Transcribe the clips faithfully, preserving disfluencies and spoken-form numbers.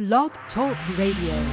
Blog Talk Radio.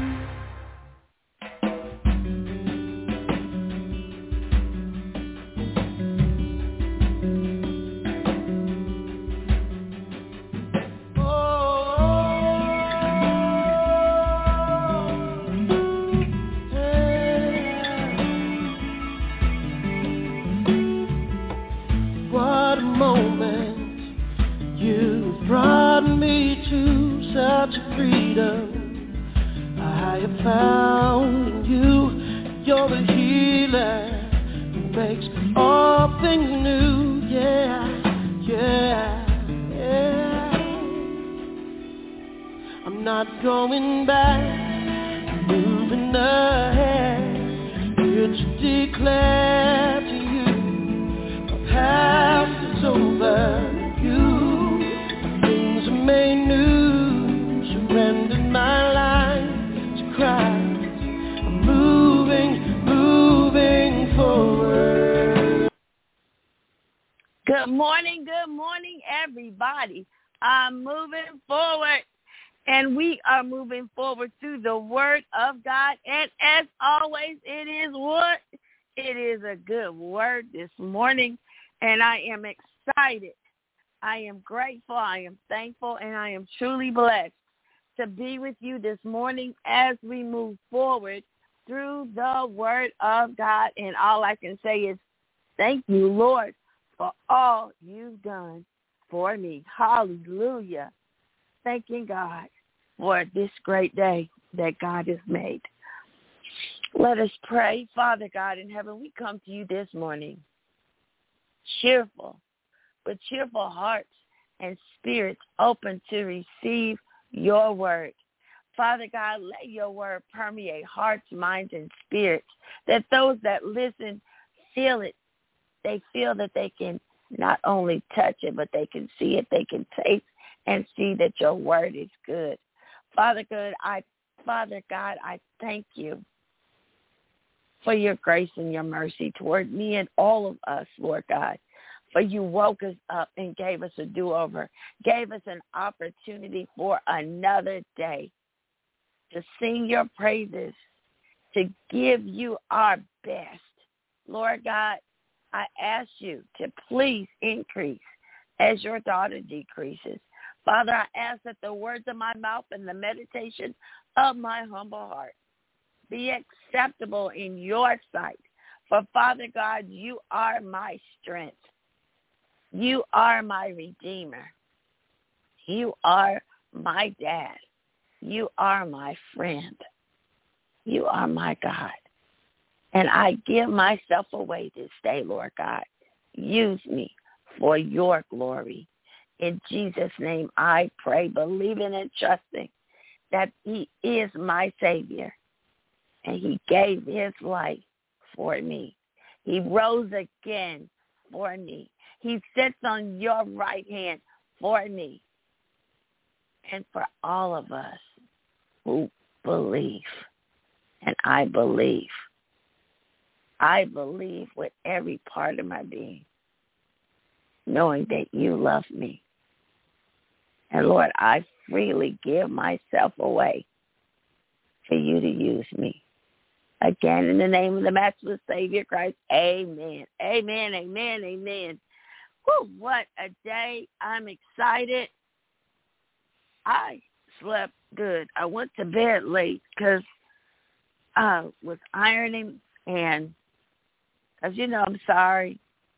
Good morning, good morning, everybody. I'm moving forward, and we are moving forward through the Word of God. And as always, it is what? It is a good word this morning, and I am excited. I am grateful, I am thankful, and I am truly blessed to be with you this morning as we move forward through the Word of God. And all I can say is thank you, Lord, for all you've done for me. Hallelujah. Thanking God for this great day that God has made. Let us pray. Father God in heaven, we come to you this morning cheerful, with cheerful hearts and spirits open to receive your word. Father God, let your word permeate hearts, minds, and spirits, that those that listen feel it. They feel that they can not only touch it, but they can see it. They can taste and see that your word is good. Father God, I, Father God, I thank you for your grace and your mercy toward me and all of us, Lord God. For you woke us up and gave us a do-over, gave us an opportunity for another day to sing your praises, to give you our best. Lord God, I ask you to please increase as your daughter decreases. Father, I ask that the words of my mouth and the meditation of my humble heart be acceptable in your sight. For Father God, you are my strength. You are my Redeemer. You are my dad. You are my friend. You are my God. And I give myself away this day, Lord God. Use me for your glory. In Jesus' name I pray, believing and trusting that he is my Savior. And he gave his life for me. He rose again for me. He sits on your right hand for me. And for all of us who believe. And I believe. I believe with every part of my being, knowing that you love me. And Lord, I freely give myself away for you to use me. Again, in the name of the matchless Savior Christ, amen. Amen, amen, amen. Whew, what a day. I'm excited. I slept good. I went to bed late because I was ironing, and as you know, I'm sorry.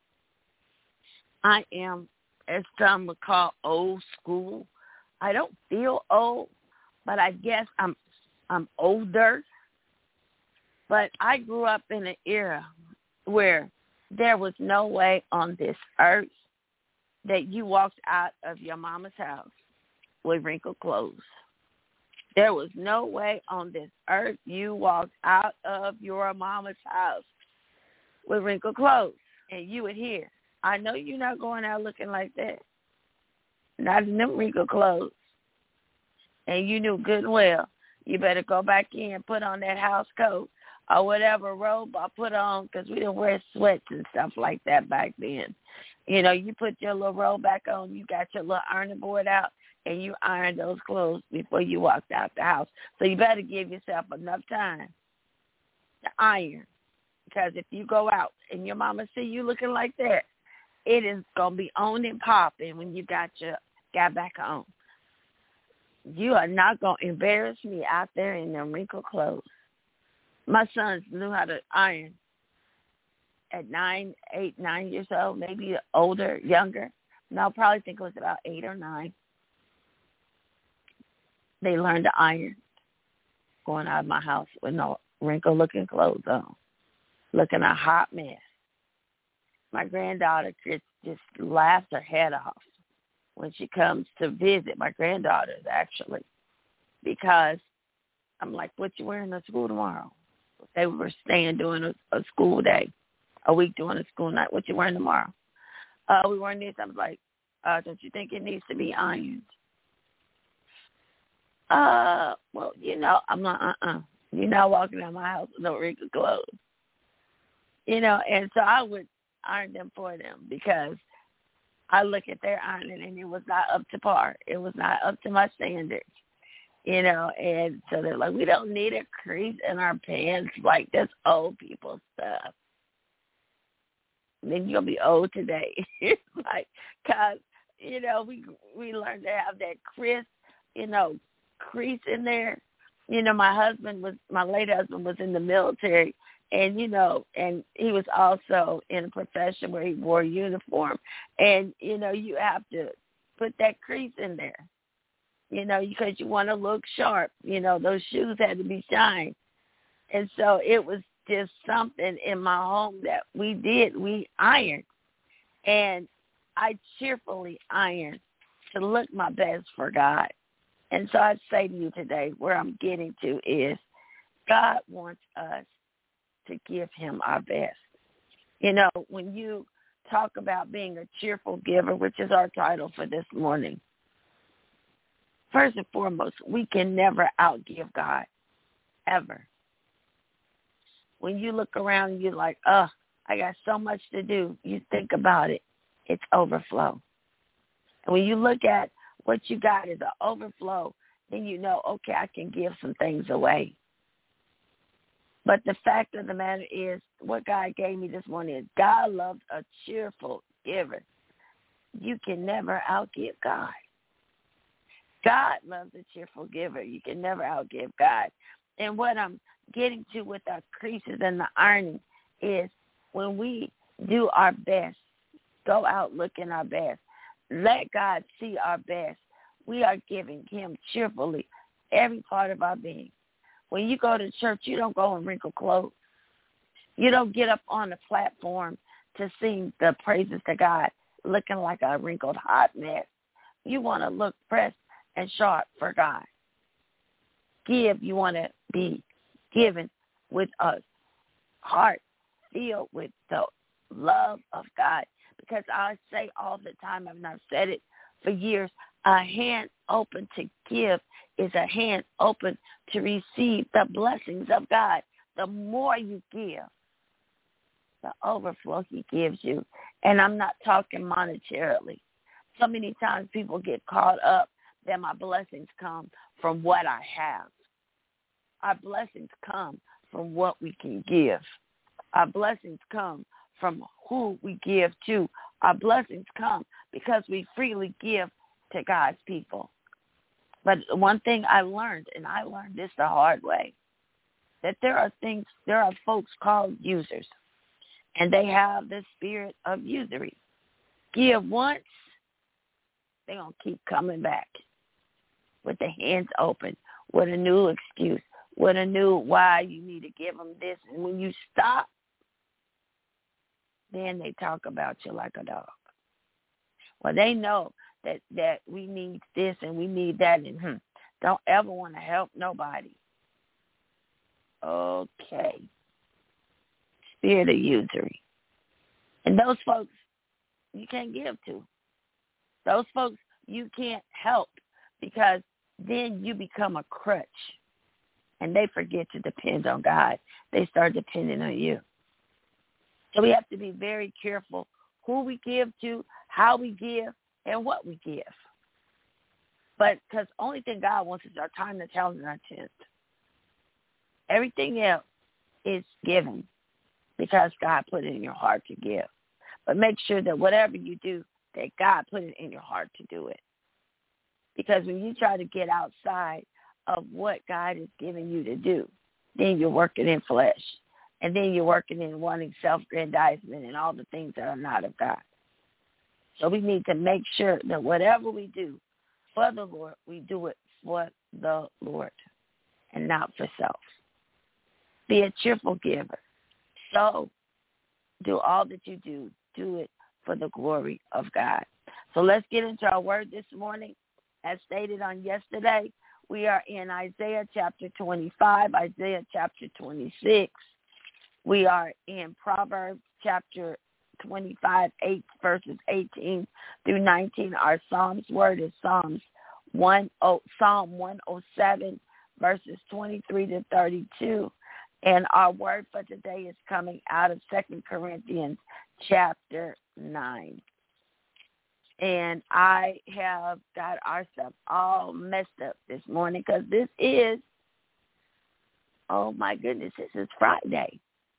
I am, as some would call, old school. I don't feel old, but I guess I'm I'm older. But I grew up in an era where there was no way on this earth that you walked out of your mama's house with wrinkled clothes. There was no way on this earth you walked out of your mama's house with wrinkled clothes, and you would hear, I know you're not going out looking like that. Not in them wrinkled clothes. And you knew good and well, you better go back in and put on that house coat or whatever robe I put on, because we didn't wear sweats and stuff like that back then. You know, you put your little robe back on, you got your little ironing board out, and you ironed those clothes before you walked out the house. So you better give yourself enough time to iron. Because if you go out and your mama see you looking like that, it is going to be on and popping when you got your got back home. You are not going to embarrass me out there in them wrinkled clothes. My sons knew how to iron at nine, eight, nine years old, maybe older, younger. No, I probably think it was about eight or nine. They learned to iron going out of my house with no wrinkled-looking clothes on, looking a hot mess. My granddaughter just, just laughs her head off when she comes to visit, my granddaughters, actually, because I'm like, what you wearing to school tomorrow? They were staying during a, a school day, a week during a school night. What you wearing tomorrow? Uh, we wearing this. I was like, uh, don't you think it needs to be ironed? Uh, well, you know, I'm like, uh-uh. You're not walking out my house with no wrinkled clothes. You know, and so I would iron them for them because I look at their ironing and it was not up to par. It was not up to my standards. You know, and so they're like, we don't need a crease in our pants. Like, that's old people stuff. Then you'll be old today. It's like, because, you know, we we learned to have that crisp, you know, crease in there. You know, my husband was, my late husband was in the military, and, you know, and he was also in a profession where he wore a uniform. And, you know, you have to put that crease in there. You know, because you want to look sharp. You know, those shoes had to be shined. And so it was just something in my home that we did. We ironed. And I cheerfully ironed to look my best for God. And so I'd say to you today, where I'm getting to is God wants us to give him our best. You know, when you talk about being a cheerful giver, which is our title for this morning, first and foremost, we can never outgive God, ever. When you look around and you're like, oh, I got so much to do, you think about it, it's overflow. And when you look at what you got is an overflow, then you know, okay, I can give some things away. But the fact of the matter is, what God gave me this morning is God loves a cheerful giver. You can never outgive God. God loves a cheerful giver. You can never outgive God. And what I'm getting to with our creases and the ironing is when we do our best, go out looking our best, let God see our best, we are giving him cheerfully every part of our being. When you go to church, you don't go in wrinkled clothes. You don't get up on the platform to sing the praises to God looking like a wrinkled hot mess. You want to look fresh and sharp for God. Give, you want to be given with a heart filled with the love of God. Because I say all the time, I've not said it for years, a hand open to give is a hand open to receive the blessings of God. The more you give, the overflow he gives you. And I'm not talking monetarily. So many times people get caught up that my blessings come from what I have. Our blessings come from what we can give. Our blessings come from who we give to. Our blessings come because we freely give to God's people. But one thing I learned, and I learned this the hard way, that there are things, there are folks called users, and they have the spirit of usury. Give once, they're going to keep coming back with their hands open, with a new excuse, with a new why you need to give them this. And when you stop, then they talk about you like a dog. Well, they know that, that we need this and we need that, and hmm, don't ever want to help nobody. Okay. Spirit of usury. And those folks you can't give to. Those folks you can't help because then you become a crutch and they forget to depend on God. They start depending on you. So we have to be very careful who we give to, how we give, and what we give. But because only thing God wants is our time, our talent, and our talent. Everything else is given because God put it in your heart to give. But make sure that whatever you do, that God put it in your heart to do it. Because when you try to get outside of what God is giving you to do, then you're working in flesh. And then you're working in wanting self-aggrandizement and all the things that are not of God. So we need to make sure that whatever we do for the Lord, we do it for the Lord and not for self. Be a cheerful giver. So do all that you do. Do it for the glory of God. So let's get into our word this morning. As stated on yesterday, we are in Isaiah chapter twenty-five, Isaiah chapter twenty-six. We are in Proverbs chapter twenty-five, eight, verses eighteen through nineteen. Our Psalms word is Psalms one, oh, Psalm one oh seven, verses twenty-three to thirty-two. And our word for today is coming out of Second Corinthians chapter nine. And I have got ourselves all messed up this morning because this is, oh my goodness, this is Friday.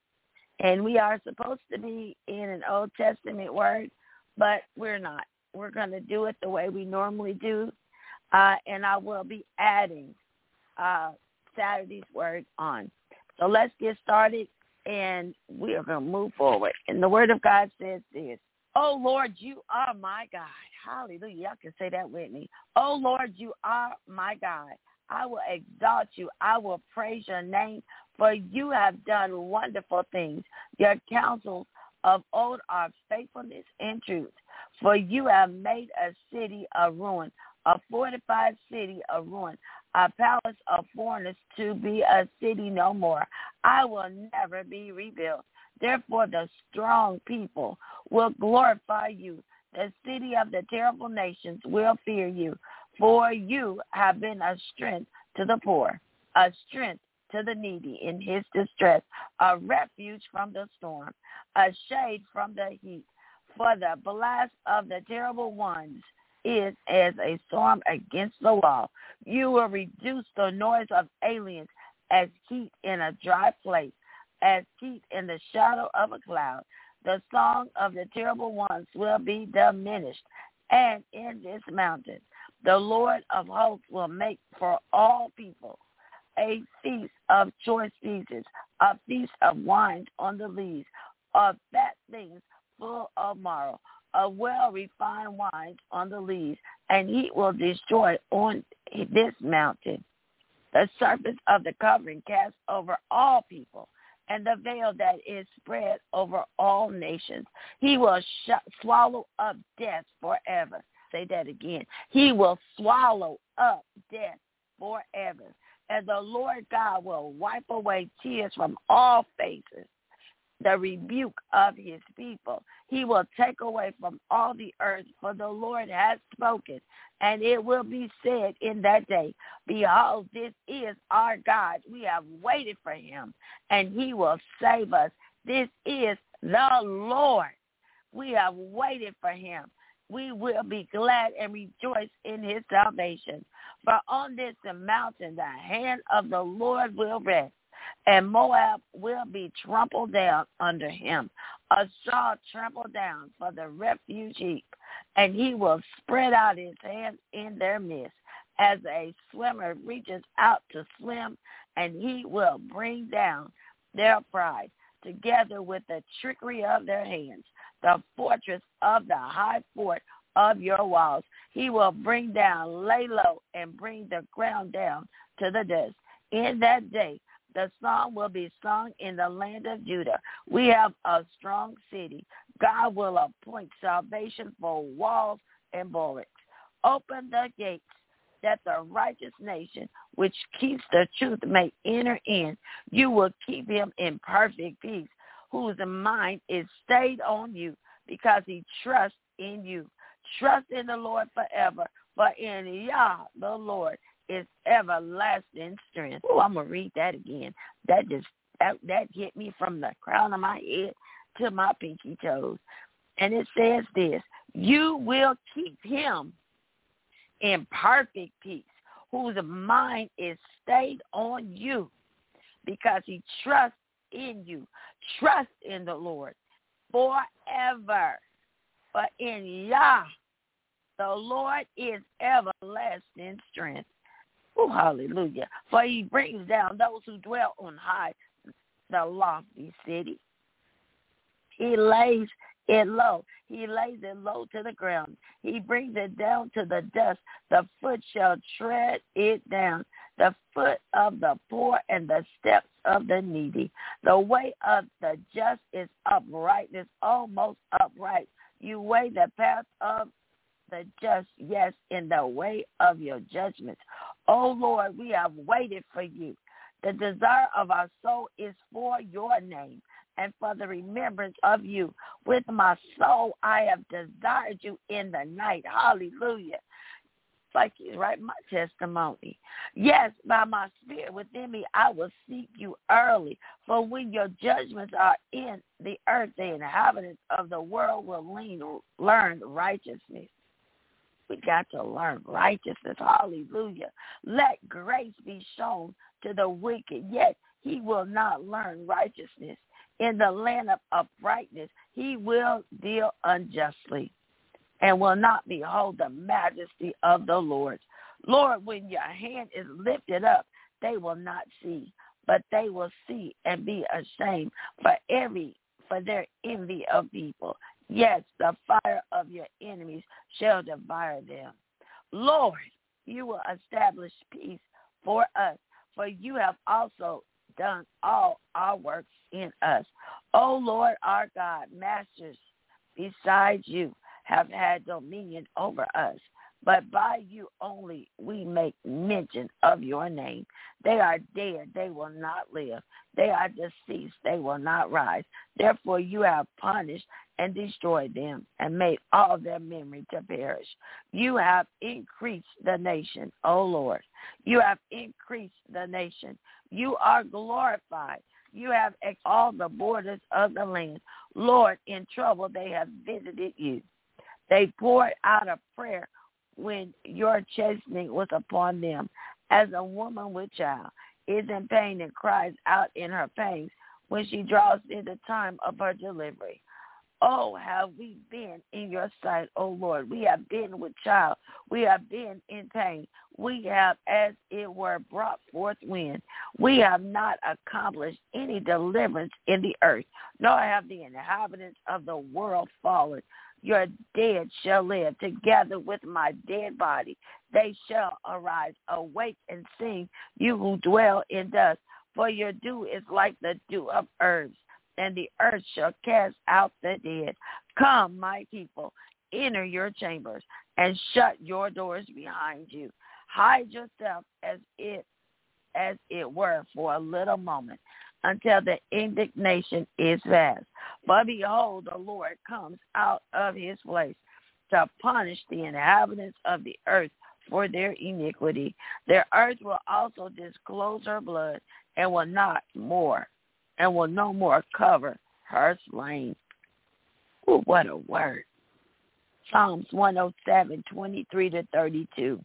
And we are supposed to be in an Old Testament word, but we're not. We're going to do it the way we normally do. Uh, and I will be adding uh, Saturday's word on. So let's get started, and we are going to move forward. And the word of God says this: Oh, Lord, you are my God. Hallelujah. Y'all can say that with me. Oh, Lord, you are my God. I will exalt you. I will praise your name, for you have done wonderful things. Your counsels of old are faithfulness and truth. For you have made a city a ruin, a fortified city a ruin, a palace of foreigners to be a city no more. I will never be rebuilt. Therefore, the strong people will glorify you. The city of the terrible nations will fear you. For you have been a strength to the poor, a strength to the needy in his distress, a refuge from the storm, a shade from the heat. For the blast of the terrible ones is as a storm against the wall. You will reduce the noise of aliens as heat in a dry place, as heat in the shadow of a cloud. The song of the terrible ones will be diminished. And in this mountain, the Lord of hosts will make for all people a feast of choice pieces, a feast of wines on the lees, of fat things full of marrow, of well-refined wines on the lees, and he will destroy on this mountain the surface of the covering cast over all people, and the veil that is spread over all nations. He will sh- swallow up death forever. Say that again. He will swallow up death forever. And the Lord God will wipe away tears from all faces, the rebuke of his people. He will take away from all the earth, for the Lord has spoken. And it will be said in that day, behold, this is our God. We have waited for him, and he will save us. This is the Lord. We have waited for him. We will be glad and rejoice in his salvation. For on this mountain the hand of the Lord will rest, and Moab will be trampled down under him, a straw trampled down for the refuge heap, and he will spread out his hands in their midst, as a swimmer reaches out to swim, and he will bring down their pride together with the trickery of their hands, the fortress of the high fort of your walls. He will bring down, lay low, and bring the ground down to the dust. In that day, the song will be sung in the land of Judah. We have a strong city. God will appoint salvation for walls and bulwarks. Open the gates that the righteous nation, which keeps the truth, may enter in. You will keep him in perfect peace, whose mind is stayed on you, because he trusts in you. Trust in the Lord forever, for in Yah, the Lord, is everlasting strength. Oh, I'm going to read that again. That just that, that hit me from the crown of my head to my pinky toes. And it says this: you will keep him in perfect peace, whose mind is stayed on you because he trusts in you. Trust in the Lord forever. For in Yah, the Lord is everlasting strength. Oh, hallelujah. For he brings down those who dwell on high, the lofty city. He lays it low. He lays it low to the ground. He brings it down to the dust. The foot shall tread it down. The foot of the poor and the steps of the needy. The way of the just is uprightness, almost upright. You weigh the path of the just, yes, in the way of your judgments. O Lord, we have waited for you. The desire of our soul is for your name and for the remembrance of you. With my soul, I have desired you in the night. Hallelujah. It's like he's writing my testimony. Yes, by my spirit within me, I will seek you early. For when your judgments are in the earth, the inhabitants of the world will lean, learn righteousness. We got to learn righteousness. Hallelujah. Let grace be shown to the wicked, yet he will not learn righteousness. In the land of uprightness, he will deal unjustly and will not behold the majesty of the Lord. Lord, when your hand is lifted up, they will not see, but they will see and be ashamed for every for their envy of people. Yes, the fire of your enemies shall devour them. Lord, you will establish peace for us, for you have also done all our works in us. O Lord our God, masters besides you have had dominion over us, but by you only we make mention of your name. They are dead, they will not live. They are deceased, they will not rise. Therefore you have punished and destroyed them and made all their memory to perish. You have increased the nation, O Lord. You have increased the nation. You are glorified. You have ex- all the borders of the land. Lord, in trouble they have visited you. They poured out a prayer when your chastening was upon them, as a woman with child is in pain and cries out in her pains when she draws near the time of her delivery. Oh, have we been in your sight, O Lord? We have been with child. We have been in pain. We have, as it were, brought forth wind. We have not accomplished any deliverance in the earth, nor have the inhabitants of the world fallen. Your dead shall live together with my dead body. They shall arise, awake and sing, you who dwell in dust. For your dew is like the dew of herbs, and the earth shall cast out the dead. Come, my people, enter your chambers, and shut your doors behind you. Hide yourself as it, as it were, for a little moment, until the indignation is vast. But behold, the Lord comes out of his place to punish the inhabitants of the earth for their iniquity. Their earth will also disclose her blood, and will not more, and will no more cover her slain. Ooh, what a word. Psalms one oh seven, twenty-three to thirty-two.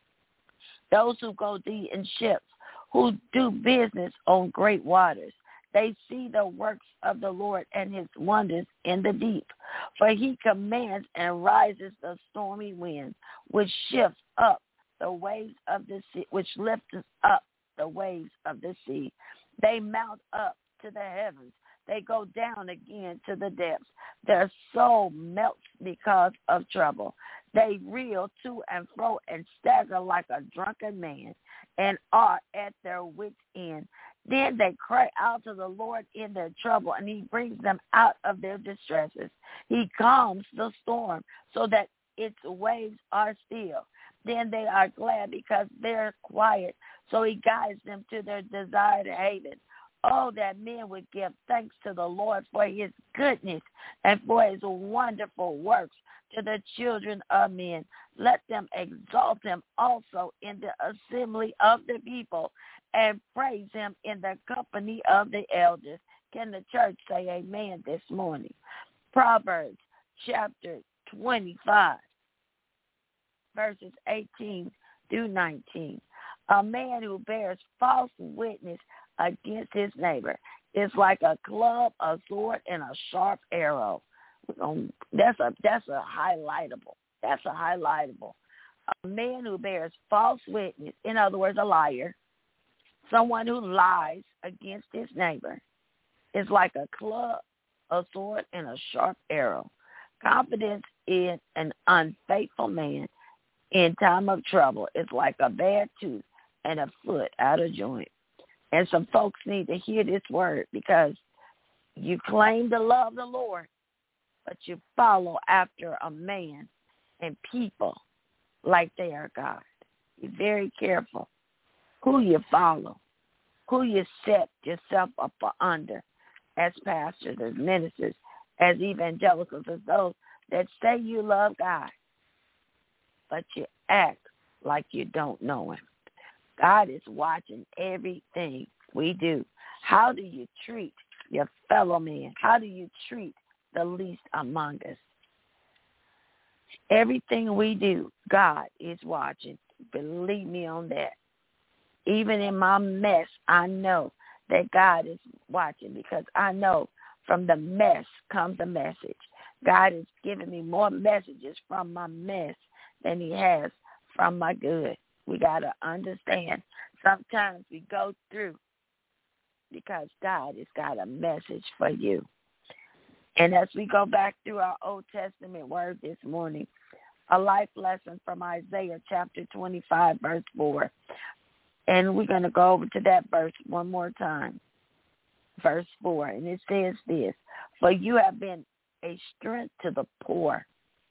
Those who go thee in ships, who do business on great waters, they see the works of the Lord and his wonders in the deep. For he commands and rises the stormy wind, which shifts up the waves of the sea, which lifts up the waves of the sea. They mount up to the heavens. They go down again to the depths. Their soul melts because of trouble. They reel to and fro and stagger like a drunken man, and are at their wits' end. Then they cry out to the Lord in their trouble, and he brings them out of their distresses. He calms the storm so that its waves are still. Then they are glad because they're quiet, so he guides them to their desired haven. Oh, that men would give thanks to the Lord for his goodness and for his wonderful works to the children of men. Let them exalt him also in the assembly of the people and praise him in the company of the elders. Can the church say amen this morning? Proverbs chapter twenty-five. verses eighteen through nineteen. A man who bears false witness against his neighbor is like a club, a sword, and a sharp arrow. That's a that's a highlightable. That's a highlightable. A man who bears false witness, in other words, a liar, someone who lies against his neighbor, is like a club, a sword, and a sharp arrow. Confidence in an unfaithful man in time of trouble is like a bad tooth and a foot out of joint. And some folks need to hear this word, because you claim to love the Lord, but you follow after a man and people like they are God. Be very careful who you follow, who you set yourself up under as pastors, as ministers, as evangelicals, as those that say you love God, but you act like you don't know him. God is watching everything we do. How do you treat your fellow man? How do you treat the least among us? Everything we do, God is watching. Believe me on that. Even in my mess, I know that God is watching, because I know from the mess comes a message. God is giving me more messages from my mess than he has from my good. We got to understand, sometimes we go through because God has got a message for you. And as we go back through our Old Testament word this morning, a life lesson from Isaiah chapter twenty-five, verse four. And we're going to go over to that verse one more time. Verse four, and it says this: for you have been a strength to the poor,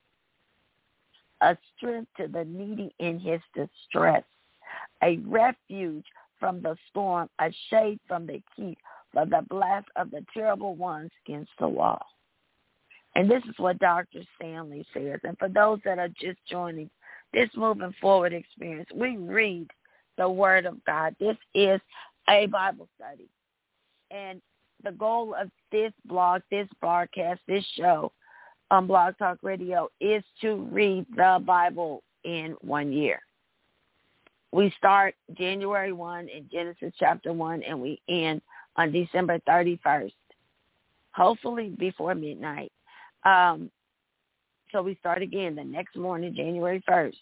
a strength to the needy in his distress, a refuge from the storm, a shade from the heat, for the blast of the terrible ones against the wall. And this is what Doctor Stanley says. And for those that are just joining this Moving Forward experience, we read the Word of God. This is a Bible study. And the goal of this blog, this broadcast, this show on Blog Talk Radio is to read the Bible in one year. We start January first in Genesis chapter one, and we end on December thirty-first, hopefully before midnight. Um, so we start again the next morning, January first.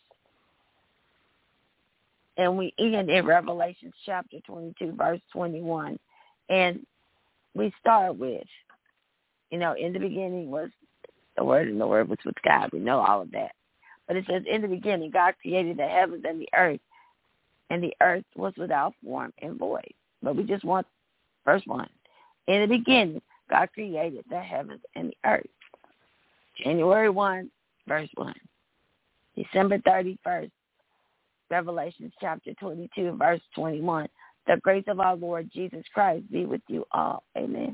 And we end in Revelation chapter twenty-two, verse twenty-one. And we start with, you know, in the beginning was the Word, and the Word was with God. We know all of that. But it says, in the beginning, God created the heavens and the earth, and the earth was without form and void. But we just want verse one. In the beginning, God created the heavens and the earth. January first, verse one. December thirty-first, Revelation chapter twenty-two, verse twenty-one. The grace of our Lord Jesus Christ be with you all. Amen.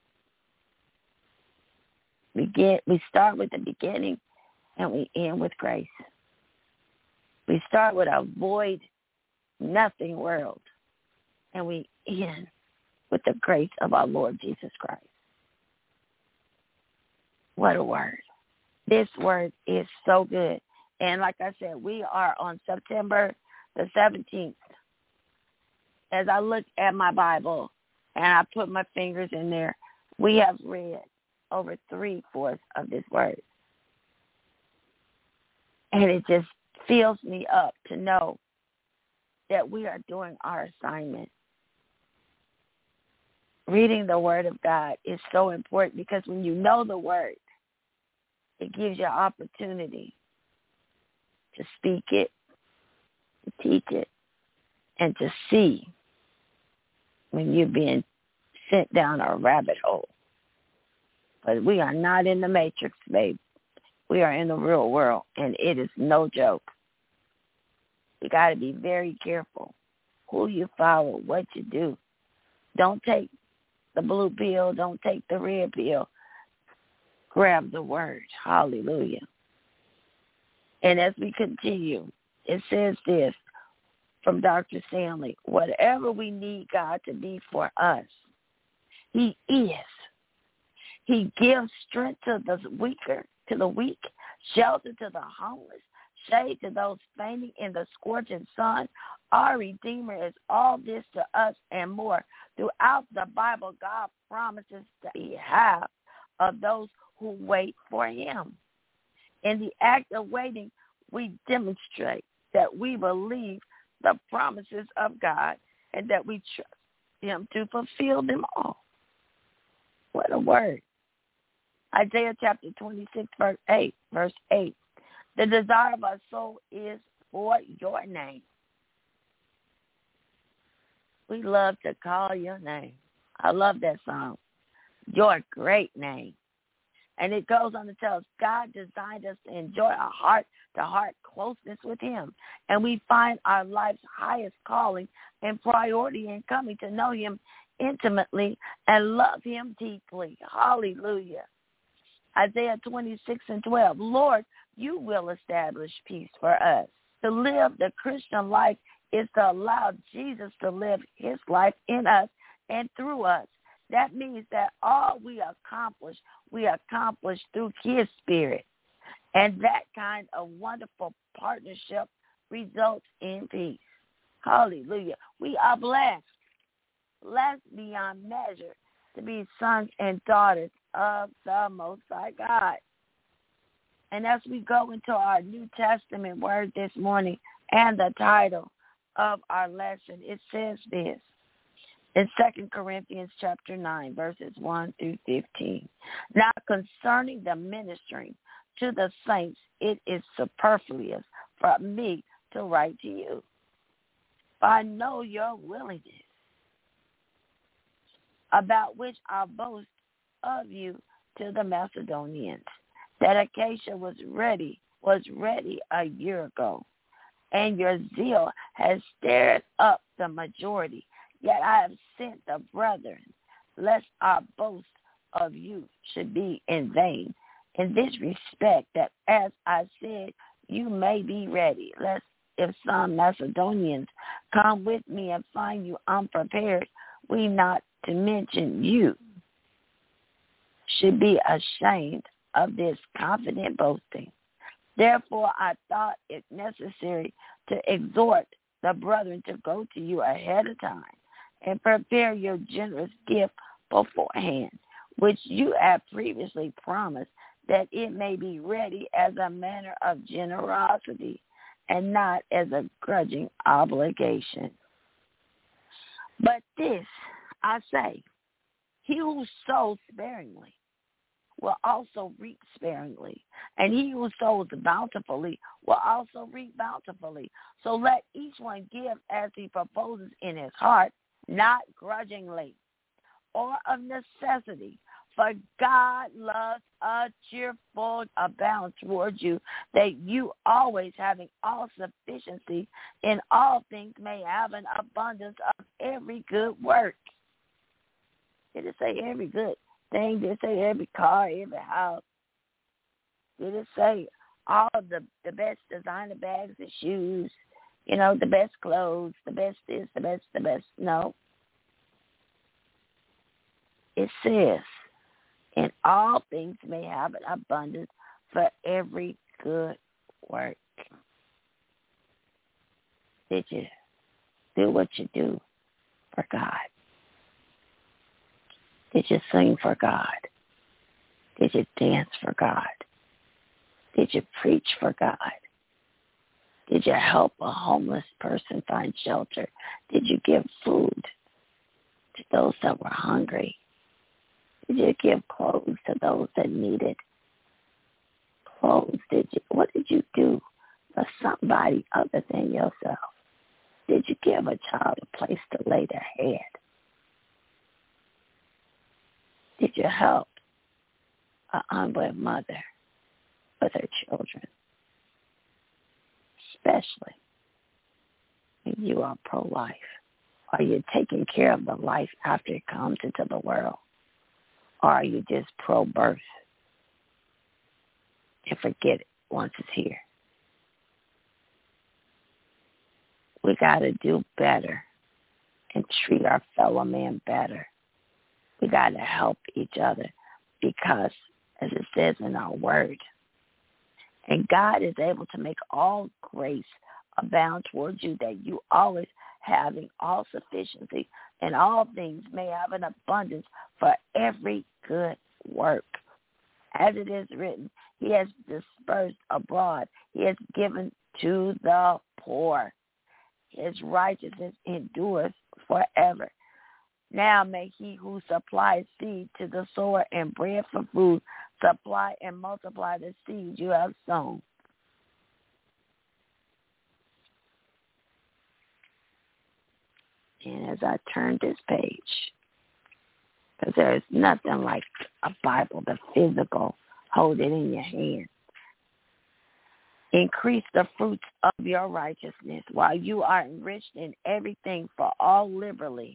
We get, we start with the beginning, and we end with grace. We start with a void, nothing world, and we end with the grace of our Lord Jesus Christ. What a word. This word is so good. And like I said, we are on September the seventeenth. As I look at my Bible and I put my fingers in there, we have read over three-fourths of this word. And it just fills me up to know that we are doing our assignment. Reading the Word of God is so important, because when you know the Word, it gives you opportunity to speak it, to teach it, and to see when you're being sent down a rabbit hole. But we are not in the matrix, babe. We are in the real world, and it is no joke. You got to be very careful who you follow, what you do. Don't take the blue pill. Don't take the red pill. Grab the word. Hallelujah. And as we continue, it says this from Doctor Stanley: whatever we need God to be for us, he is. He gives strength to the weaker, to the weak, shelter to the homeless, shade to those fainting in the scorching sun. Our Redeemer is all this to us and more. Throughout the Bible, God promises the behalf of those who wait for him. In the act of waiting, we demonstrate that we believe the promises of God and that we trust him to fulfill them all. What a word. Isaiah chapter twenty-six, verse eight, verse eight. The desire of our soul is for your name. We love to call your name. I love that song. Your great name. And it goes on to tell us God designed us to enjoy a heart-to-heart closeness with him. And we find our life's highest calling and priority in coming to know him intimately and love him deeply. Hallelujah. Isaiah twenty-six and twelve. Lord, you will establish peace for us. To live the Christian life is to allow Jesus to live his life in us and through us. That means that all we accomplish, we accomplish through his spirit. And that kind of wonderful partnership results in peace. Hallelujah. We are blessed, blessed beyond measure to be sons and daughters of the Most High God. And as we go into our New Testament word this morning and the title of our lesson, it says this. In Second Corinthians chapter nine, verses one through fifteen. Now concerning the ministering to the saints, it is superfluous for me to write to you. For I know your willingness, about which I boast of you to the Macedonians, that Acacia was ready, was ready a year ago, and your zeal has stirred up the majority. Yet I have sent the brethren, lest our boast of you should be in vain. In this respect, that as I said, you may be ready, lest if some Macedonians come with me and find you unprepared, we not to mention you should be ashamed of this confident boasting. Therefore, I thought it necessary to exhort the brethren to go to you ahead of time and prepare your generous gift beforehand, which you have previously promised, that it may be ready as a manner of generosity and not as a grudging obligation. But this I say, he who sows sparingly will also reap sparingly, and he who sows bountifully will also reap bountifully. So let each one give as he proposes in his heart, not grudgingly or of necessity, for God loves a cheerful abound towards you, that you always having all sufficiency in all things may have an abundance of every good work. Did it say every good thing? Did it say every car, every house? Did it say all of the, the best designer bags and shoes, you know, the best clothes, the best this, the best, the best? No. It says, in all things may have an abundance for every good work. Did you do what you do for God? Did you sing for God? Did you dance for God? Did you preach for God? Did you help a homeless person find shelter? Did you give food to those that were hungry? Did you give clothes to those that needed clothes? Did you? What did you do for somebody other than yourself? Did you give a child a place to lay their head? Did you help an unwed mother with her children? Especially if you are pro-life. Are you taking care of the life after it comes into the world? Or are you just pro-birth and forget it once it's here? We got to do better and treat our fellow man better. We got to help each other because, as it says in our word, And God is able to make all grace abound towards you, that you always having all sufficiency and all things may have an abundance for every good work. As it is written, he has dispersed abroad. He has given to the poor. His righteousness endures forever. Now may he who supplies seed to the sower and bread for food supply and multiply the seed you have sown. And as I turn this page, because there is nothing like a Bible, the physical, hold it in your hand. Increase the fruits of your righteousness while you are enriched in everything for all liberally.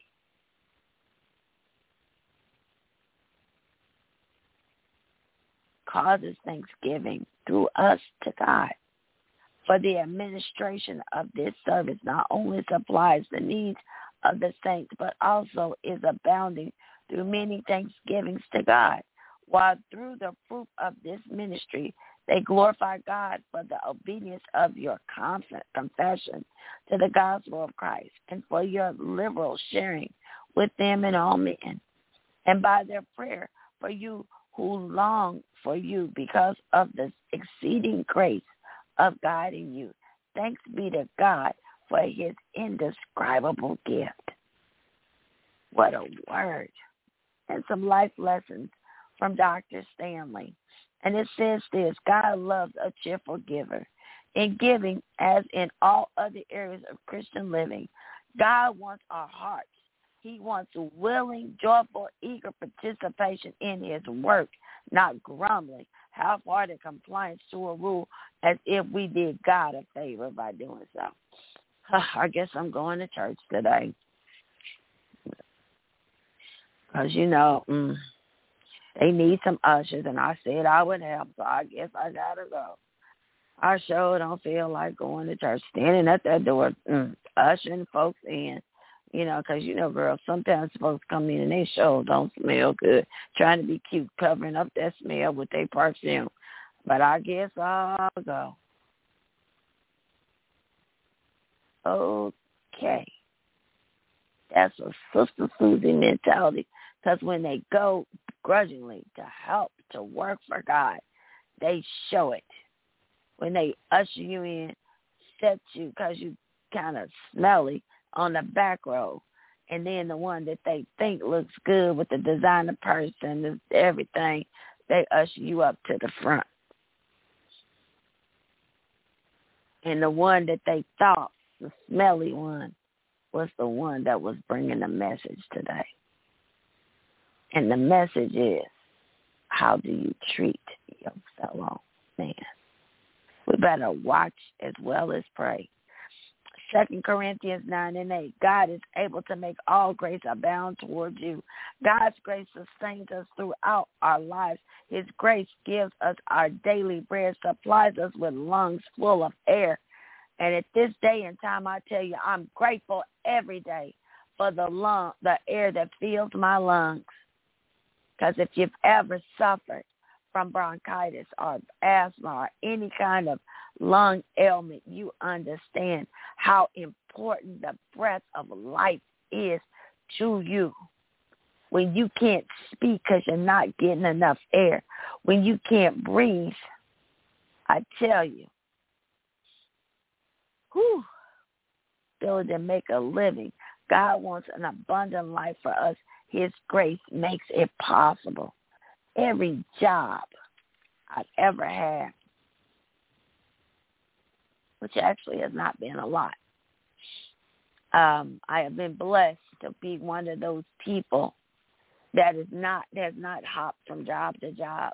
Causes thanksgiving through us to God. For the administration of this service not only supplies the needs of the saints, but also is abounding through many thanksgivings to God, while through the fruit of this ministry they glorify God for the obedience of your confession to the gospel of Christ, and for your liberal sharing with them and all men, and by their prayer for you who long for you because of the exceeding grace of God in you. Thanks be to God for his indescribable gift. What a word. And some life lessons from Doctor Stanley. And it says this: God loves a cheerful giver. In giving, as in all other areas of Christian living, God wants our hearts. He wants a willing, joyful, eager participation in his work, not grumbling, half-hearted compliance to a rule as if we did God a favor by doing so. I guess I'm going to church today. Because, you know, mm, they need some ushers, and I said I would help, so I guess I got to go. I sure don't feel like going to church, standing at that door, mm, ushering folks in. You know, because, you know, girl, sometimes folks come in and they sure don't smell good, trying to be cute, covering up that smell with their perfume. But I guess I'll go. Okay. That's a Sister Susie mentality, because when they go grudgingly to help, to work for God, they show it. When they usher you in, set you because you kind of smelly on the back row, and then the one that they think looks good with the designer purse and everything, they usher you up to the front. And the one that they thought, the smelly one, was the one that was bringing the message today. And the message is, how do you treat your fellow man? We better watch as well as pray. Second Corinthians nine and eight, God is able to make all grace abound towards you. God's grace sustains us throughout our lives. His grace gives us our daily bread, supplies us with lungs full of air. And at this day and time, I tell you, I'm grateful every day for the lung, the air that fills my lungs. Because if you've ever suffered from bronchitis or asthma or any kind of lung ailment, you understand how important the breath of life is to you. When you can't speak because you're not getting enough air, when you can't breathe, I tell you, whew, still to make a living. God wants an abundant life for us. His grace makes it possible. Every job I've ever had, which actually has not been a lot, um, I have been blessed to be one of those people that is not that has not hopped from job to job.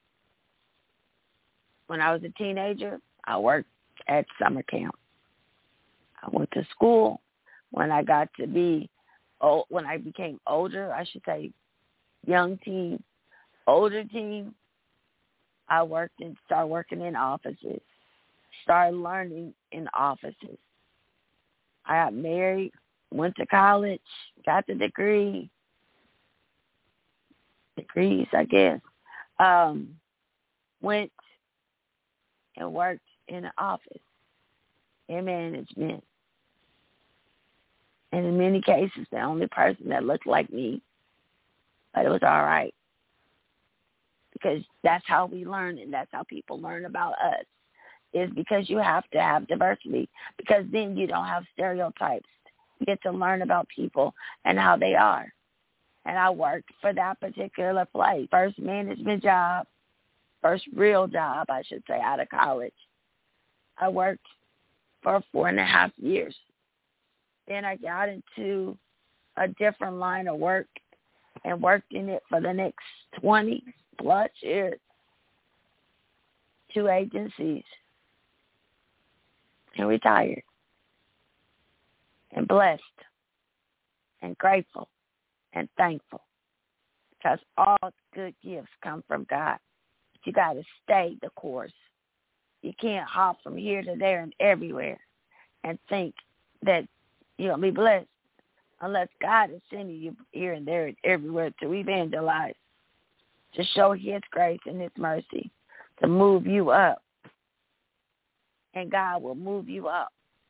When I was a teenager, I worked at summer camp. I went to school. When I got to be, oh, when I became older, I should say, young teen, older teen, I worked and started working in offices. Started learning in offices. I got married, went to college, got the degree, degrees, I guess. Um, went and worked in the office in management. And in many cases, the only person that looked like me, but it was all right. Because that's how we learn, and that's how people learn about us, is because you have to have diversity, because then you don't have stereotypes. You get to learn about people and how they are. And I worked for that particular place. First management job, first real job, I should say, out of college. I worked for four and a half years. Then I got into a different line of work and worked in it for the next twenty plus years. Two agencies. And retired. And blessed. And grateful. And thankful. Because all good gifts come from God. You got to stay the course. You can't hop from here to there and everywhere and think that you're going to be blessed unless God is sending you here and there and everywhere to evangelize, to show his grace and his mercy, to move you up. And God will move you up.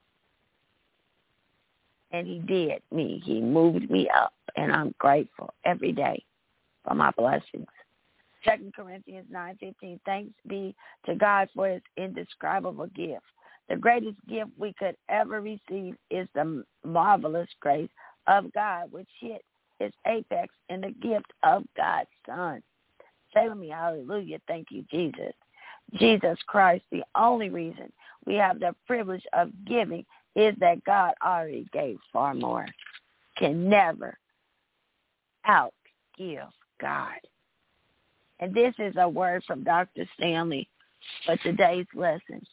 And he did me. He moved me up, and I'm grateful every day for my blessings. Second Corinthians nine fifteen, thanks be to God for his indescribable gift. The greatest gift we could ever receive is the marvelous grace of God, which hit its apex in the gift of God's Son. Say with me, hallelujah, thank you, Jesus. Jesus Christ, the only reason we have the privilege of giving is that God already gave far more. Can never outgive God. And this is a word from Doctor Stanley for today's lesson.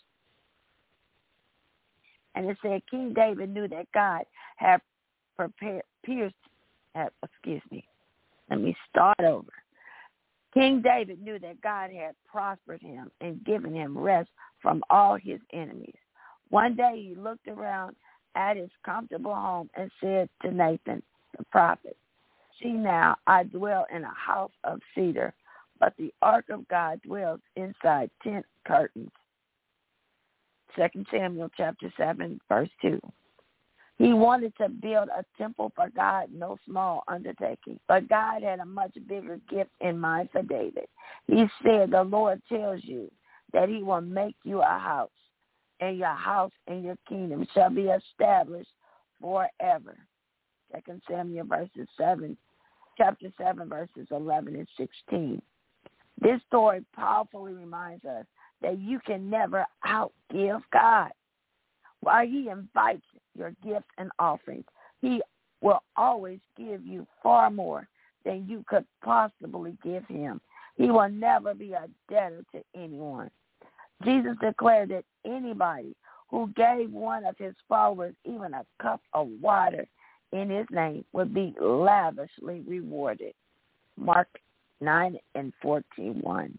And it said, King David knew that God had prepared, pierced, uh, excuse me, let me start over. King David knew that God had prospered him and given him rest from all his enemies. One day he looked around at his comfortable home and said to Nathan, the prophet, see now, I dwell in a house of cedar, but the ark of God dwells inside tent curtains. Second Samuel chapter seven, verse two. He wanted to build a temple for God, no small undertaking. But God had a much bigger gift in mind for David. He said, the Lord tells you that he will make you a house, and your house and your kingdom shall be established forever. Second Samuel verses seven, chapter seven, verses eleven and sixteen. This story powerfully reminds us that you can never outgive God. While he invites your gifts and offerings, he will always give you far more than you could possibly give him. He will never be a debtor to anyone. Jesus declared that anybody who gave one of his followers even a cup of water in his name would be lavishly rewarded. Mark nine and fourteen one.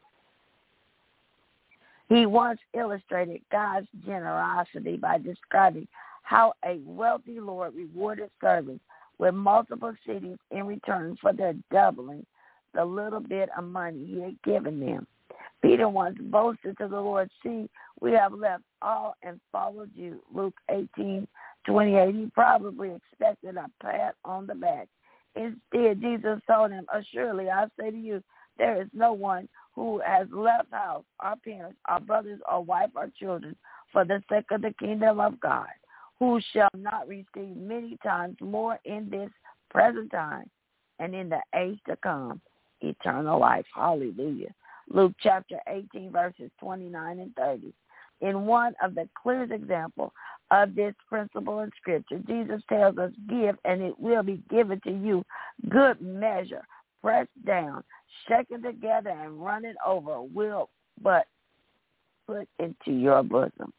He once illustrated God's generosity by describing how a wealthy Lord rewarded servants with multiple cities in return for their doubling the little bit of money he had given them. Peter once boasted to the Lord, see, we have left all and followed you. Luke eighteen twenty-eight. He probably expected a pat on the back. Instead, Jesus told him, assuredly, I say to you, there is no one who has left house, our parents, our brothers, or wife, or children, for the sake of the kingdom of God, who shall not receive many times more in this present time and in the age to come, eternal life. Hallelujah. Luke chapter eighteen, verses twenty-nine and thirty. In one of the clearest examples of this principle in Scripture, Jesus tells us, give, and it will be given to you, good measure, pressed down, shaken together, and running over, will but put into your bosom.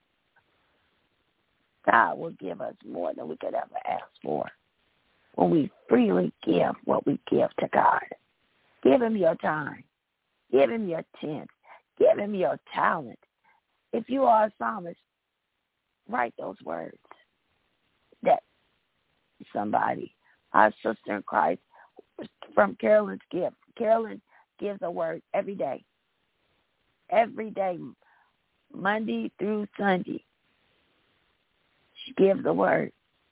God will give us more than we could ever ask for when we freely give what we give to God. Give him your time. Give him your tenth. Give him your talent. If you are a psalmist, write those words that somebody, our sister in Christ, from Carolyn's gift. Carolyn gives a word every day. Every day, Monday through Sunday. She gives the word.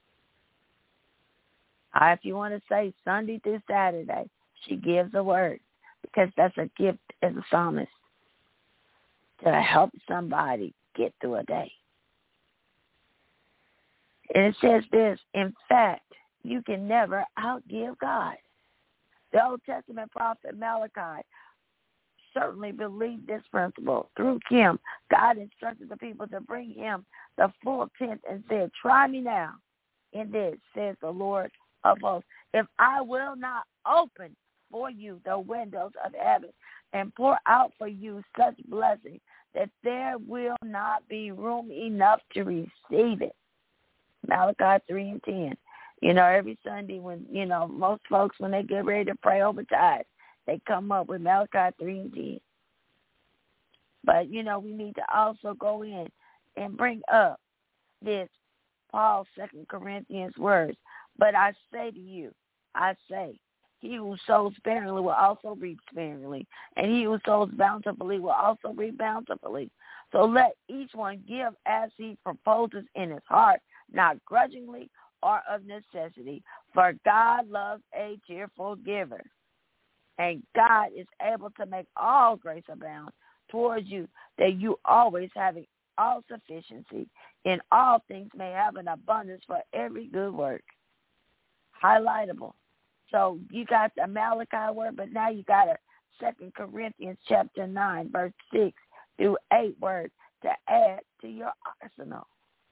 Or if you want to say Sunday through Saturday, she gives the word, because that's a gift as a psalmist, to help somebody get through a day. And it says this, in fact, you can never outgive God. The Old Testament prophet Malachi certainly believed this principle. Through him, God instructed the people to bring him the full tenth and said, try me now in this, says the Lord of hosts, if I will not open for you the windows of heaven and pour out for you such blessing that there will not be room enough to receive it. Malachi three and ten. You know, every Sunday when, you know, most folks, when they get ready to pray over tithes, they come up with Malachi three and ten. But, you know, we need to also go in and bring up this Paul's Second Corinthians words. But I say to you, I say, he who sows sparingly will also reap sparingly, and he who sows bountifully will also reap bountifully. So let each one give as he proposes in his heart, not grudgingly or of necessity, for God loves a cheerful giver. And God is able to make all grace abound towards you, that you always having all sufficiency in all things may have an abundance for every good work. Highlightable. So you got the Malachi word, but now you got a Second Corinthians chapter nine, verse six through eight word to add to your arsenal.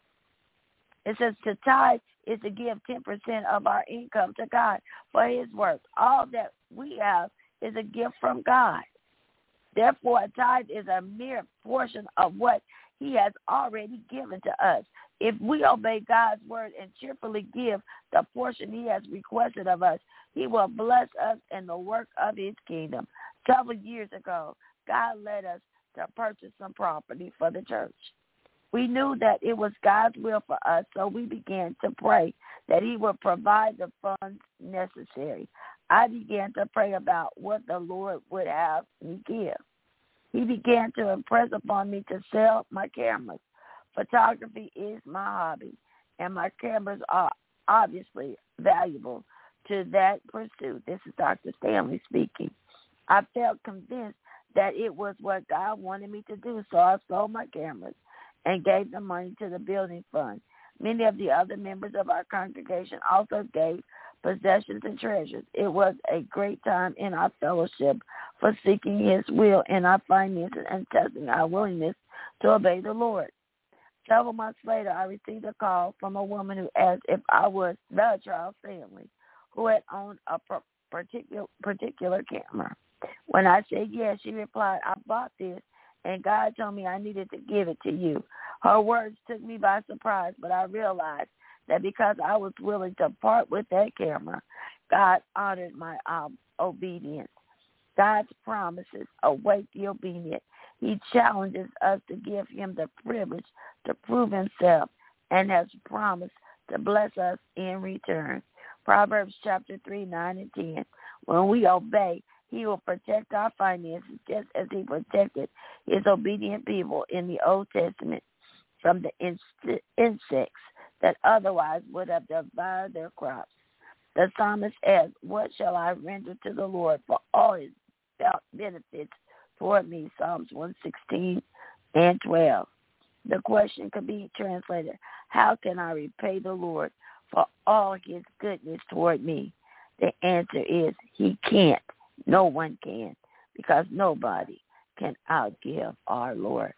It says to tithe is to give ten percent of our income to God for his work. All that we have is a gift from God. Therefore, a tithe is a mere portion of what he has already given to us. If we obey God's word and cheerfully give the portion he has requested of us, he will bless us in the work of his kingdom. Several years ago, God led us to purchase some property for the church. We knew that it was God's will for us, so we began to pray that he would provide the funds necessary. I began to pray about what the Lord would have me give. He began to impress upon me to sell my cameras. Photography is my hobby, and my cameras are obviously valuable to that pursuit. This is Doctor Stanley speaking. I felt convinced that it was what God wanted me to do, so I sold my cameras and gave the money to the building fund. Many of the other members of our congregation also gave possessions and treasures. It was a great time in our fellowship for seeking his will in our finances and testing our willingness to obey the Lord. Several months later, I received a call from a woman who asked if I was the Charles Stanley, who had owned a particular particular camera. When I said yes, she replied, I bought this, and God told me I needed to give it to you. Her words took me by surprise, but I realized that because I was willing to part with that camera, God honored my um, obedience. God's promises await the obedient. He challenges us to give him the privilege to prove himself and has promised to bless us in return. Proverbs chapter three, nine and ten. When we obey, he will protect our finances just as he protected his obedient people in the Old Testament from the inst- insects that otherwise would have devoured their crops. The psalmist asks, what shall I render to the Lord for all his benefits toward me? Psalms one sixteen and twelve. The question could be translated, how can I repay the Lord for all his goodness toward me? The answer is he can't. No one can, because nobody can outgive our Lord.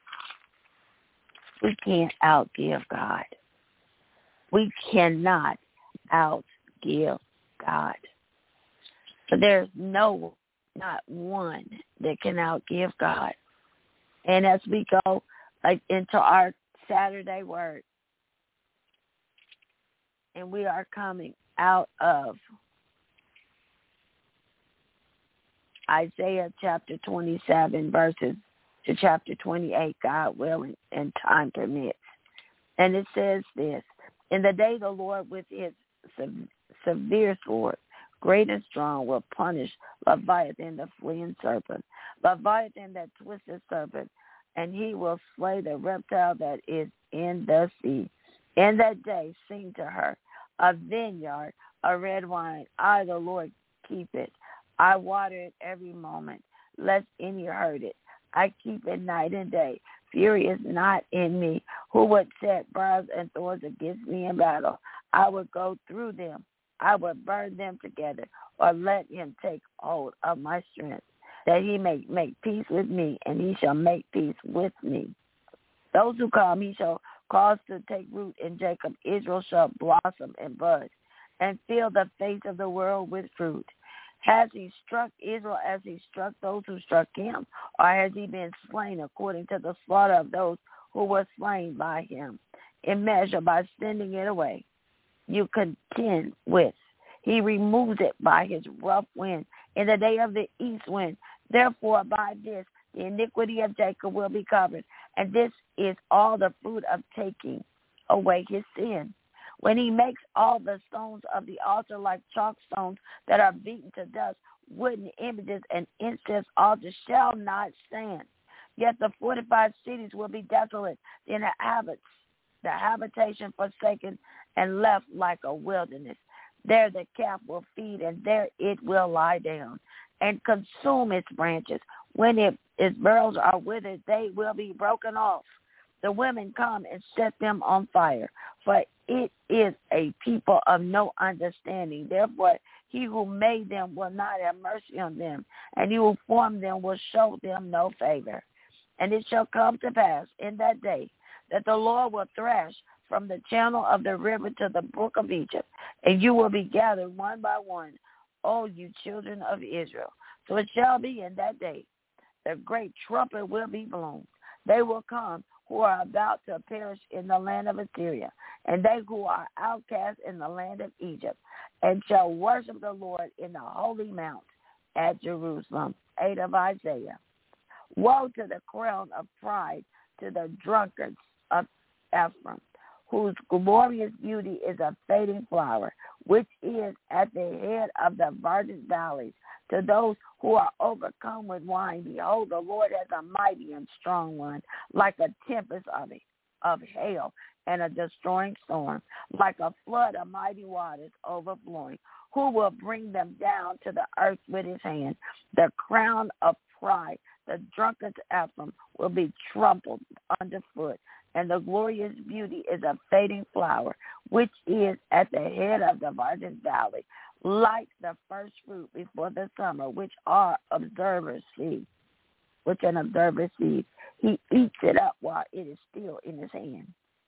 We can't outgive God. We cannot outgive God. For there's no, not one that can outgive God. And as we go like into our Saturday word, and we are coming out of Isaiah chapter twenty-seven, verses to chapter twenty-eight, God willing, and time permits. And it says this, in the day the Lord with his severe sword, great and strong, will punish Leviathan, the fleeing serpent. Leviathan, that twisted serpent, and he will slay the reptile that is in the sea. In that day, sing to her, a vineyard, a red wine. I, the Lord, keep it. I water it every moment, lest any hurt it. I keep it night and day. Fury is not in me. Who would set briars and thorns against me in battle? I would go through them. I would burn them together, or let him take hold of my strength, that he may make peace with me, and he shall make peace with me. Those who call me shall cause to take root in Jacob. Israel shall blossom and bud, and fill the face of the world with fruit. Has he struck Israel as he struck those who struck him, or has he been slain according to the slaughter of those who were slain by him? In measure, by sending it away, you contend with. He removes it by his rough wind in the day of the east wind. Therefore, by this, the iniquity of Jacob will be covered, and this is all the fruit of taking away his sin. When he makes all the stones of the altar like chalk stones that are beaten to dust, wooden images and incense altars shall not stand. Yet the fortified cities will be desolate, the inhabitants, the habitation forsaken and left like a wilderness. There the calf will feed, and there it will lie down and consume its branches. When it, its barrels are withered, they will be broken off. The women come and set them on fire, for it is a people of no understanding. Therefore, he who made them will not have mercy on them, and he who formed them will show them no favor. And it shall come to pass in that day that the Lord will thrash from the channel of the river to the brook of Egypt, and you will be gathered one by one, O you children of Israel. So it shall be in that day, the great trumpet will be blown. They will come who are about to perish in the land of Assyria, and they who are outcast in the land of Egypt, and shall worship the Lord in the holy mount at Jerusalem. eight of Isaiah. Woe to the crown of pride, to the drunkards of Ephraim, whose glorious beauty is a fading flower, which is at the head of the verdant valleys. To those who are overcome with wine, behold, the Lord has a mighty and strong one, like a tempest of, of hail and a destroying storm, like a flood of mighty waters overflowing. Who will bring them down to the earth with his hand? The crown of pride, the drunkard's Ephraim, will be trampled underfoot, and the glorious beauty is a fading flower, which is at the head of the verdant valley, like the first fruit before the summer, which our observers see, which an observer sees. He eats it up while it is still in his hand.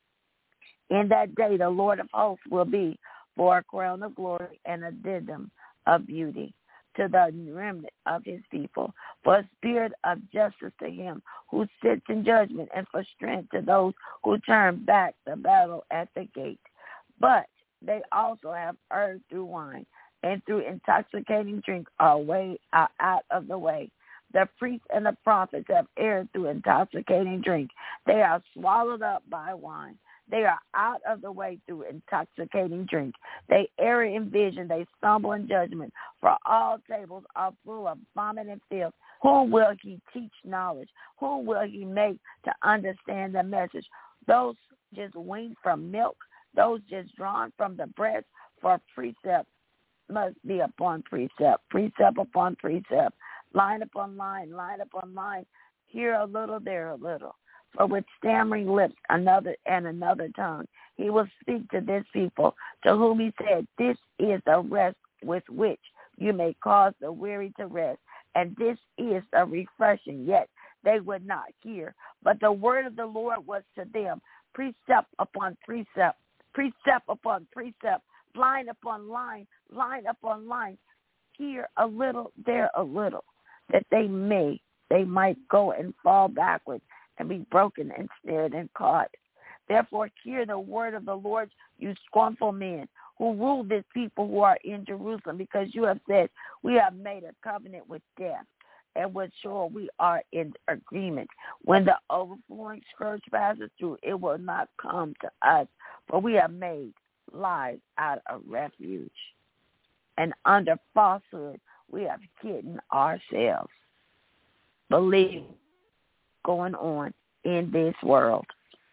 In that day, the Lord of hosts will be for a crown of glory and a diadem of beauty to the remnant of his people, for a spirit of justice to him who sits in judgment, and for strength to those who turn back the battle at the gate. But they also have erred through wine, and through intoxicating drink are way are out of the way. The priests and the prophets have erred through intoxicating drink. They are swallowed up by wine. They are out of the way through intoxicating drink. They err in vision. They stumble in judgment. For all tables are full of vomit and filth. Whom will he teach knowledge? Whom will he make to understand the message? Those just weaned from milk, those just drawn from the breast, for precept must be upon precept, precept upon precept, line upon line, line upon line, here a little, there a little. For with stammering lips another and another tongue, he will speak to this people, to whom he said, this is the rest with which you may cause the weary to rest, and this is the refreshing. Yet they would not hear. But the word of the Lord was to them, precept upon precept, precept upon precept, line upon line, line upon line, here a little, there a little, that they may, they might go and fall backwards and be broken and snared and caught. Therefore, hear the word of the Lord, you scornful men, who rule this people who are in Jerusalem, because you have said, we have made a covenant with death, and with sure we are in agreement. When the overflowing scourge passes through, it will not come to us, for we have made lies out of refuge, and under falsehood we have hidden ourselves. Believe going on in this world.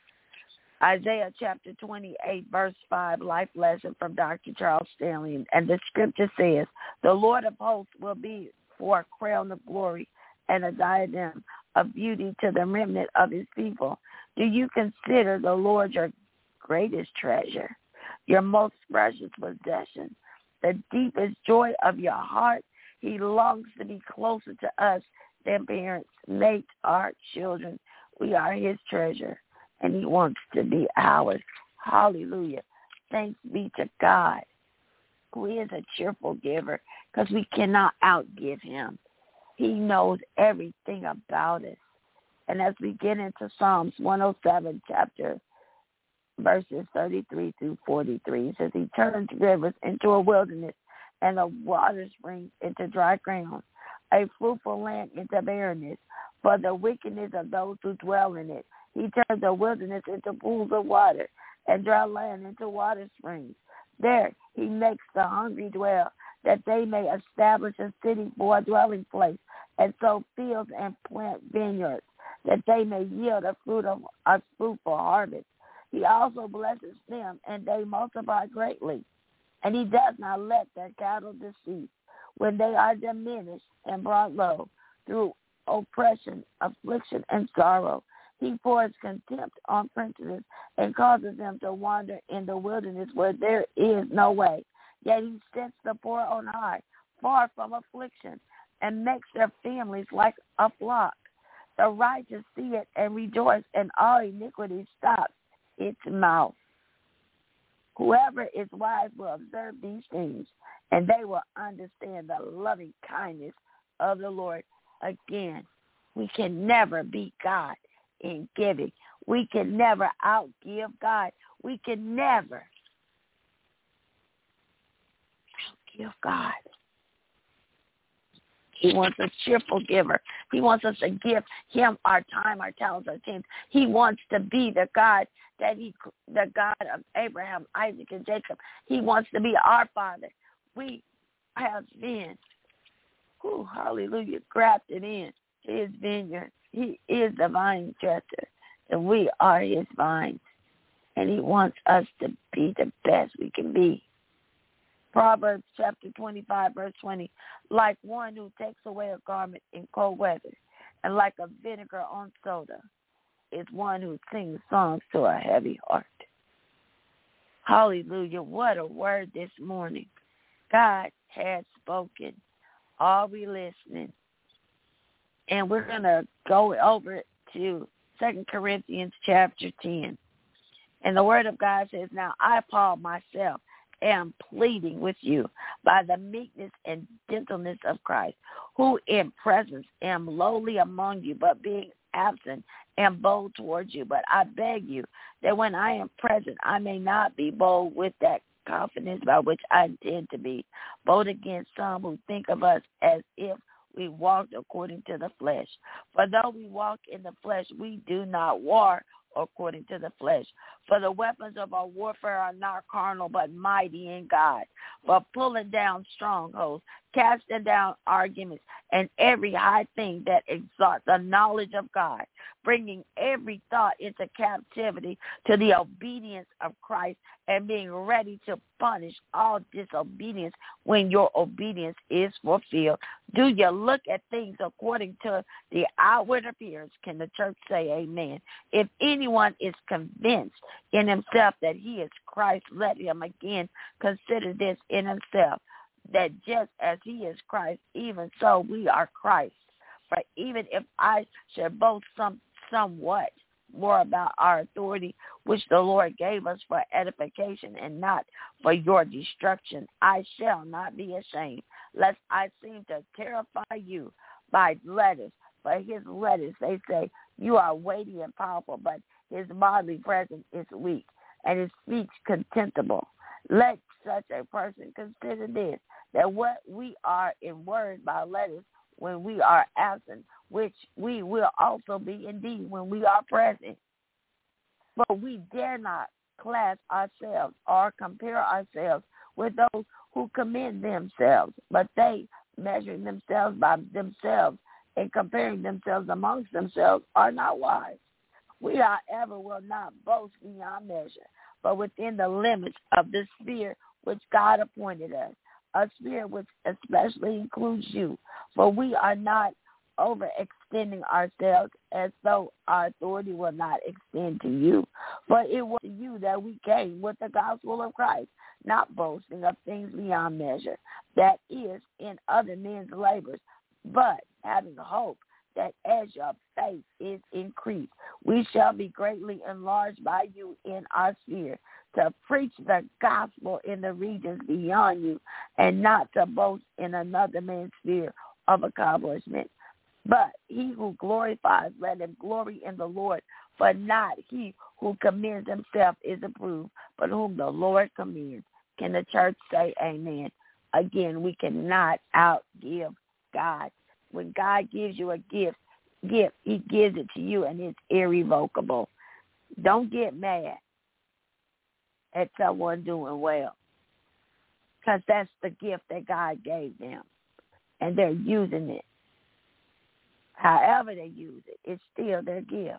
Isaiah chapter twenty-eight, verse five, life lesson from Doctor Charles Stanley. And the scripture says, the Lord of hosts will be for a crown of glory and a diadem of beauty to the remnant of his people. Do you consider the Lord your greatest treasure, your most precious possession, the deepest joy of your heart? He longs to be closer to us than parents make our children. We are his treasure, and he wants to be ours. Hallelujah. Thanks be to God, who is a cheerful giver, because we cannot outgive him. He knows everything about us. And as we get into Psalms one oh seven, chapter, verses thirty-three through forty-three, it says, he turns rivers into a wilderness and the water springs into dry ground, a fruitful land into barrenness, for the wickedness of those who dwell in it. He turns the wilderness into pools of water and dry land into water springs. There he makes the hungry dwell, that they may establish a city for a dwelling place, and sow fields and plant vineyards, that they may yield a fruit of a fruitful harvest. He also blesses them, and they multiply greatly. And he does not let their cattle deceive when they are diminished and brought low through oppression, affliction, and sorrow. He pours contempt on princes and causes them to wander in the wilderness where there is no way. Yet he sets the poor on high, far from affliction, and makes their families like a flock. The righteous see it and rejoice, and all iniquity stops its mouth. Whoever is wise will observe these things, and they will understand the loving kindness of the Lord. Again, we can never beat God in giving. We can never outgive God. We can never outgive God. He wants a cheerful giver. He wants us to give him our time, our talents, our talents. He wants to be the God that he, the God of Abraham, Isaac, and Jacob. He wants to be our Father. We have been, whew, hallelujah, grafted in his vineyard. He is the vine dresser, and we are his vines. And he wants us to be the best we can be. Proverbs chapter twenty-five, verse twenty, like one who takes away a garment in cold weather, and like a vinegar on soda, is one who sings songs to a heavy heart. Hallelujah. What a word this morning. God has spoken. Are we listening? And we're going to go over to Second Corinthians chapter ten. And the word of God says, now I, Paul, myself, am pleading with you by the meekness and gentleness of Christ, who in presence am lowly among you, but being absent am bold towards you. But I beg you that when I am present, I may not be bold with that confidence by which I intend to be, bold against some who think of us as if we walked according to the flesh. For though we walk in the flesh, we do not war according to the flesh. For the weapons of our warfare are not carnal, but mighty in God, for pulling down strongholds, casting down arguments, and every high thing that exalts the knowledge of God, bringing every thought into captivity to the obedience of Christ, and being ready to punish all disobedience when your obedience is fulfilled. Do you look at things according to the outward appearance? Can the church say amen? If anyone is convinced in himself that he is Christ, let him again consider this in himself, that just as he is Christ, even so we are Christ. For even if I should boast some somewhat more about our authority, which the Lord gave us for edification and not for your destruction, I shall not be ashamed, lest I seem to terrify you by letters. For his letters, they say, you are weighty and powerful, but his bodily presence is weak, and his speech contemptible. Let such a person consider this, that what we are in word by letters when we are absent, which we will also be indeed when we are present. But we dare not class ourselves or compare ourselves with those who commend themselves, but they, measuring themselves by themselves, and comparing themselves amongst themselves are not wise. We, however, will not boast beyond measure, but within the limits of the sphere which God appointed us, a sphere which especially includes you. For we are not overextending ourselves as though our authority will not extend to you. For it was to you that we came with the gospel of Christ, not boasting of things beyond measure, that is, in other men's labors, but having hope that as your faith is increased, we shall be greatly enlarged by you in our sphere, to preach the gospel in the regions beyond you, and not to boast in another man's sphere of accomplishment. But he who glorifies, let him glory in the Lord. For not he who commends himself is approved, but whom the Lord commends. Can the church say amen? Again, we cannot outgive God. When God gives you a gift, gift, he gives it to you, and it's irrevocable. Don't get mad at someone doing well, because that's the gift that God gave them, and they're using it. However they use it, it's still their gift.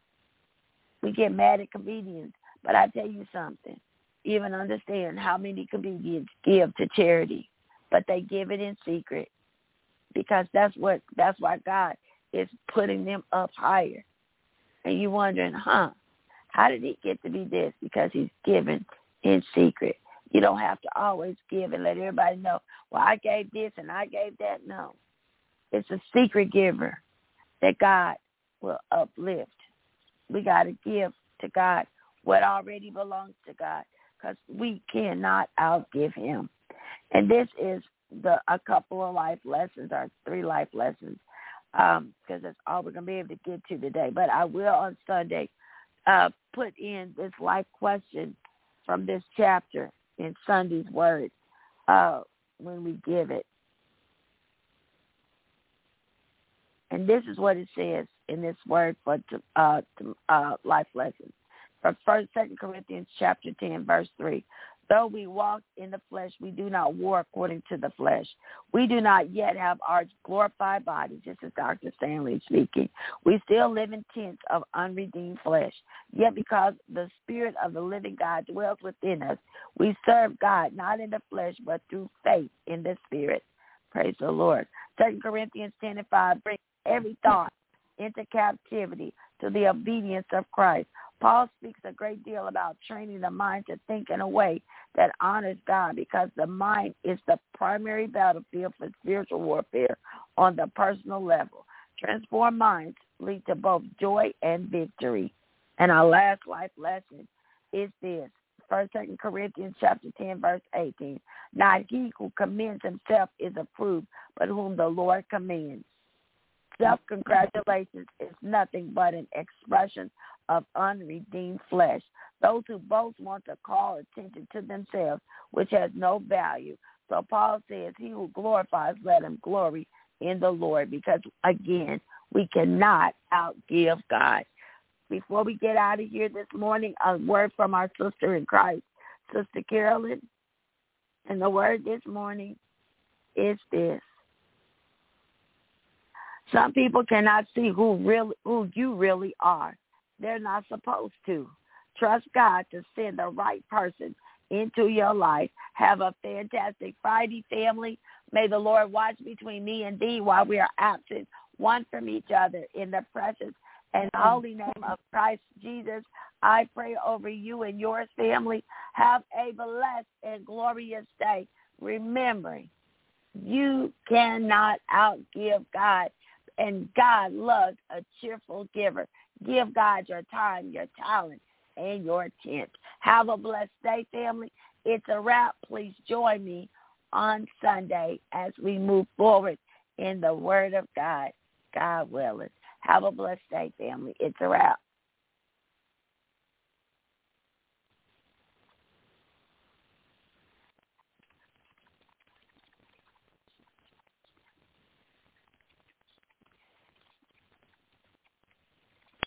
We get mad at comedians, but I tell you something. Even understand how many comedians give to charity, but they give it in secret, because that's what that's why God is putting them up higher. And you're wondering, huh, how did he get to be this? Because he's given in secret. You don't have to always give and let everybody know, well, I gave this and I gave that. No. It's a secret giver that God will uplift. We got to give to God what already belongs to God, because we cannot outgive him. And this is the a couple of life lessons, or three life lessons, because um, that's all we're going to be able to get to today. But I will on Sunday uh, put in this life question from this chapter in Sunday's Word uh, when we give it. And this is what it says in this word for uh, uh, life lessons. From First, Second Corinthians chapter ten, verse three. Though we walk in the flesh, we do not war according to the flesh. We do not yet have our glorified bodies. This is Doctor Stanley speaking. We still live in tents of unredeemed flesh. Yet because the Spirit of the living God dwells within us, we serve God not in the flesh, but through faith in the Spirit. Praise the Lord. Second Corinthians ten and five, bring every thought into captivity to the obedience of Christ. Paul speaks a great deal about training the mind to think in a way that honors God, because the mind is the primary battlefield for spiritual warfare on the personal level. Transformed minds lead to both joy and victory. And our last life lesson is this. First, Second Corinthians chapter ten, verse eighteen. Not he who commends himself is approved, but whom the Lord commends. Self-congratulations is nothing but an expression of unredeemed flesh. Those who both want to call attention to themselves, which has no value. So Paul says, he who glorifies, let him glory in the Lord, because, again, we cannot outgive God. Before we get out of here this morning, a word from our sister in Christ, Sister Carolyn. And the word this morning is this. Some people cannot see who really, who you really are. They're not supposed to. Trust God to send the right person into your life. Have a fantastic Friday, family. May the Lord watch between me and thee while we are absent, one from each other. In the precious and holy name of Christ Jesus, I pray over you and yours, family. Have a blessed and glorious day. Remembering, you cannot outgive God. And God loves a cheerful giver. Give God your time, your talent, and your tent. Have a blessed day, family. It's a wrap. Please join me on Sunday as we move forward in the Word of God, God willing. Have a blessed day, family. It's a wrap.